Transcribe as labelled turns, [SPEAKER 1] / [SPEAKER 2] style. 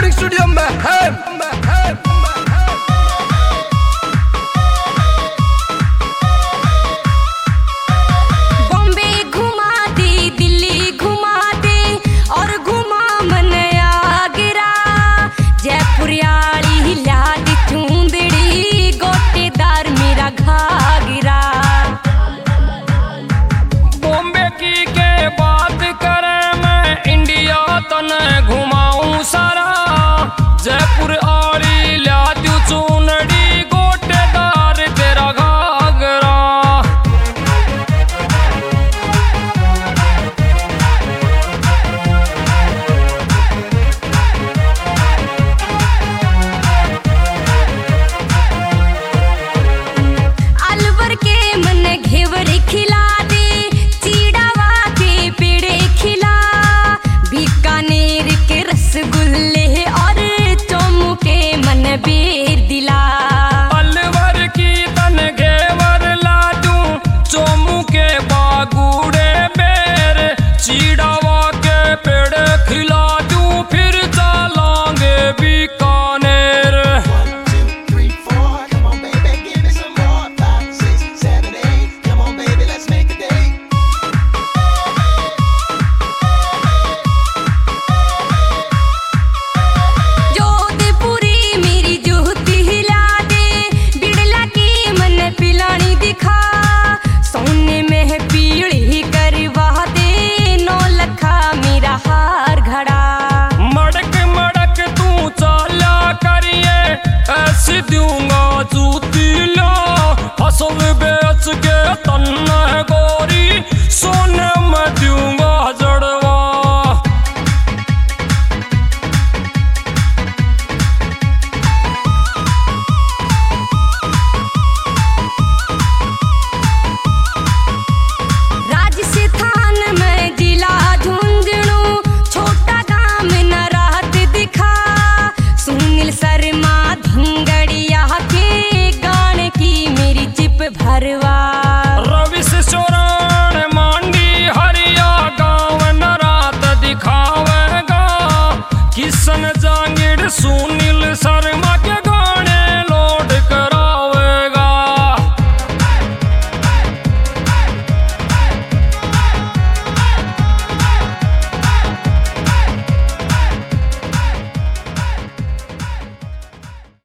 [SPEAKER 1] Music studio में है।
[SPEAKER 2] बॉम्बे घुमा दे, दिल्ली घुमा दे और घुमा मन आगरा। जयपुर आली ला दी चूंदड़ी, गोटेदार मेरा घाघरा।
[SPEAKER 3] बॉम्बे की के बात करे मैं इंडिया तने घुमाऊं सारा। जयपुर आली ला दी चूंदड़ी, गोटेदार तेरा घाघरा।
[SPEAKER 2] अलवर के मन घेवर खिला दे, चीड़ावा के पेड़े खिला। बीकानेर के रसगुल्ले और चोमू के मन बेर दिला।
[SPEAKER 3] अलवर की तन घेवर लाडू, चोमू के बागुड़े बेर, चीड़ावा के पेड़ खिला दूं, फिर चलांगे Bikaner.
[SPEAKER 4] 1, 2, 3, 4, come on baby, give me some more. 5, 6, 7, 8, come on baby, let's make a date.
[SPEAKER 2] जोधपुरी मेरी जोती हिला दे, बिड़ला की मन पिलानी दिखा। सोने में पीढ़ी करवा दे, 9 लखा मेरा हार घड़ा।
[SPEAKER 3] मड़क मड़क तू चाला करिए, ऐसी दूंगा जूती ला। फसल बेच के तन्ना है गोरी, सोने में दूंगा जड़वा।
[SPEAKER 2] राजस्थान में जिला झुंझुनू, छोटा गांव न राहत दिखा। सुनील शर्मा धुंगड़िया के गाने की मेरी चिप भरवा।
[SPEAKER 3] रवि से चौरान मांडी हरिया, गाँव न रात दिखावेगा। किशन जांगिड़ सुनी